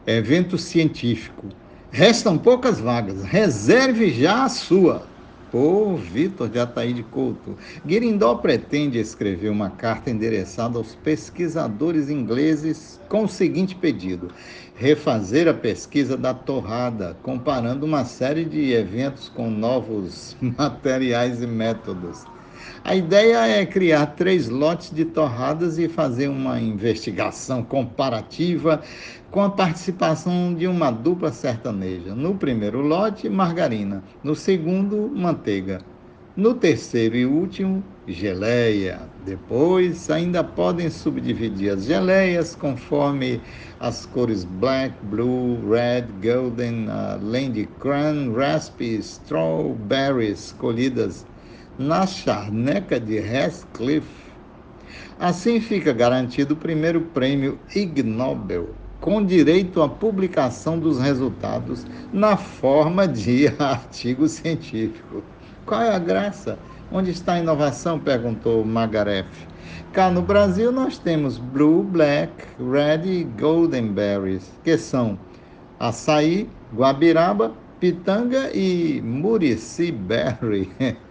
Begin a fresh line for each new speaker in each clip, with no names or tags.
Evento científico. Restam poucas vagas. Reserve já a sua. Por Vitor de Ataíde Couto. Guirindó pretende escrever uma carta endereçada aos pesquisadores ingleses com o seguinte pedido: refazer a pesquisa da torrada, comparando uma série de eventos com novos materiais e métodos. A ideia é criar 3 lotes de torradas e fazer uma investigação comparativa com a participação de uma dupla sertaneja. No primeiro lote, margarina. No segundo, manteiga. No terceiro e último, geleia. Depois, ainda podem subdividir as geleias conforme as cores black, blue, red, golden, além de cran, raspberry, strawberries escolhidas na charneca de Heathcliff. Assim fica garantido o primeiro prêmio Ig Nobel, com direito à publicação dos resultados na forma de artigo científico. Qual é a graça? Onde está a inovação? Perguntou Magaref. Cá no Brasil nós temos Blue, Black, Red e Golden Berries, que são açaí, guabiraba, pitanga e murici berry.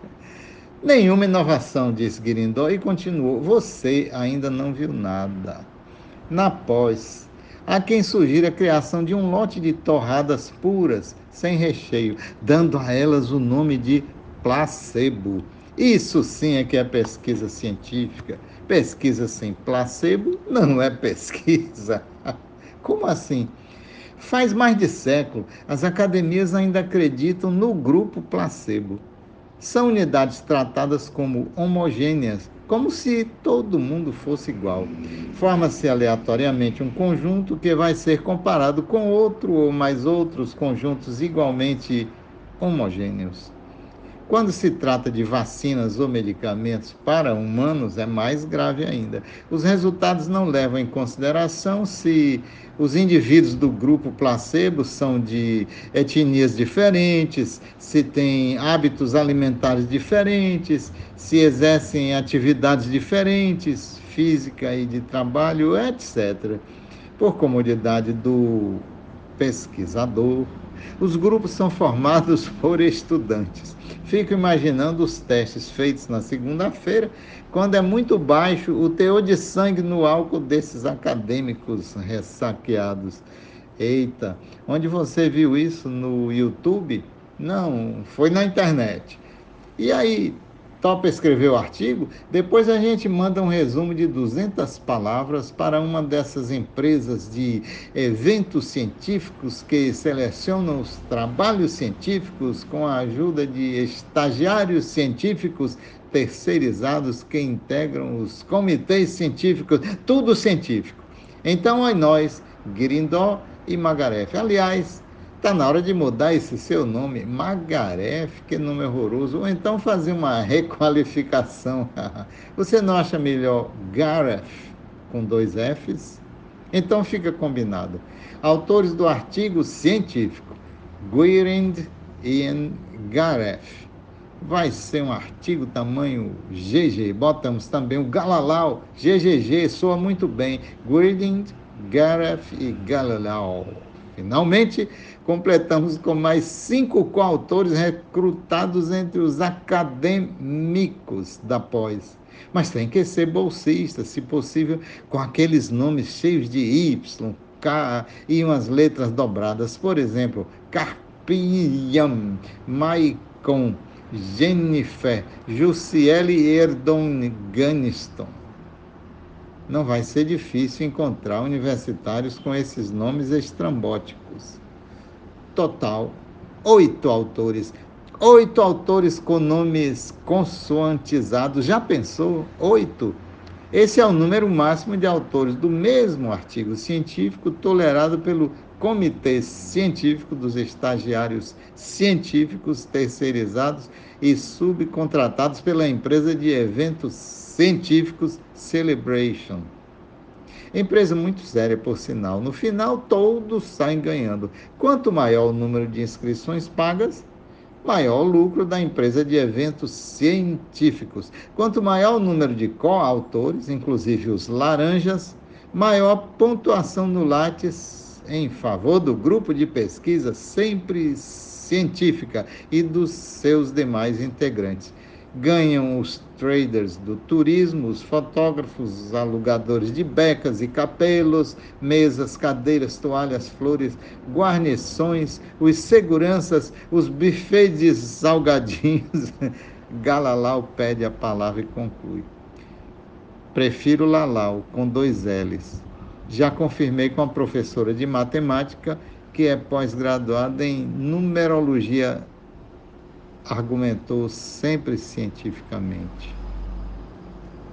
Nenhuma inovação, disse Guirindó e continuou. Você ainda não viu nada. Na pós, há quem sugira a criação de um lote de torradas puras, sem recheio, dando a elas o nome de placebo. Isso sim é que é pesquisa científica. Pesquisa sem placebo não é pesquisa. Como assim? Faz mais de século, as academias ainda acreditam no grupo placebo. São unidades tratadas como homogêneas, como se todo mundo fosse igual. Forma-se aleatoriamente um conjunto que vai ser comparado com outro ou mais outros conjuntos igualmente homogêneos. Quando se trata de vacinas ou medicamentos para humanos, é mais grave ainda. Os resultados não levam em consideração se os indivíduos do grupo placebo são de etnias diferentes, se têm hábitos alimentares diferentes, se exercem atividades diferentes, física e de trabalho, etc. Por comodidade do pesquisador, os grupos são formados por estudantes. Fico imaginando os testes feitos na segunda-feira, quando é muito baixo o teor de sangue no álcool desses acadêmicos ressaqueados. Eita, onde você viu isso? No YouTube? Não, foi na internet. E aí, topa escrever o artigo? Depois a gente manda um resumo de 200 palavras para uma dessas empresas de eventos científicos que selecionam os trabalhos científicos com a ajuda de estagiários científicos terceirizados que integram os comitês científicos, tudo científico. Então, aí nós, Grindó e Magaref. Aliás, está na hora de mudar esse seu nome, Magaref, que nome horroroso, ou então fazer uma requalificação. Você não acha melhor Gareth, com 2 Fs? Então fica combinado. Autores do artigo científico, Guirind Ian Gareth. Vai ser um artigo tamanho GG. Botamos também o Galalau, GGG, soa muito bem. Guirind, Gareth e Galalau. Finalmente, completamos com mais 5 coautores recrutados entre os acadêmicos da pós. Mas tem que ser bolsista, se possível, com aqueles nomes cheios de Y, K e umas letras dobradas. Por exemplo, Carpiam, Maicon, Jennifer, Jussiele Erdon Ganiston. Não vai ser difícil encontrar universitários com esses nomes estrambóticos. Total, 8 autores. 8 autores com nomes consoantizados. Já pensou? 8? Esse é o número máximo de autores do mesmo artigo científico tolerado pelo Comitê Científico dos Estagiários Científicos Terceirizados e subcontratados pela empresa de eventos científicos Celebration. Empresa muito séria, por sinal. No final, todos saem ganhando. Quanto maior o número de inscrições pagas, maior o lucro da empresa de eventos científicos. Quanto maior o número de coautores, inclusive os laranjas, maior a pontuação no Lattes em favor do grupo de pesquisa sempre científica e dos seus demais integrantes. Ganham os traders do turismo, os fotógrafos, os alugadores de becas e capelos, mesas, cadeiras, toalhas, flores, guarnições, os seguranças, os buffets de salgadinhos. Galalau pede a palavra e conclui. Prefiro Lalau, com 2 L's. Já confirmei com a professora de matemática, que é pós-graduada em numerologia, argumentou sempre cientificamente.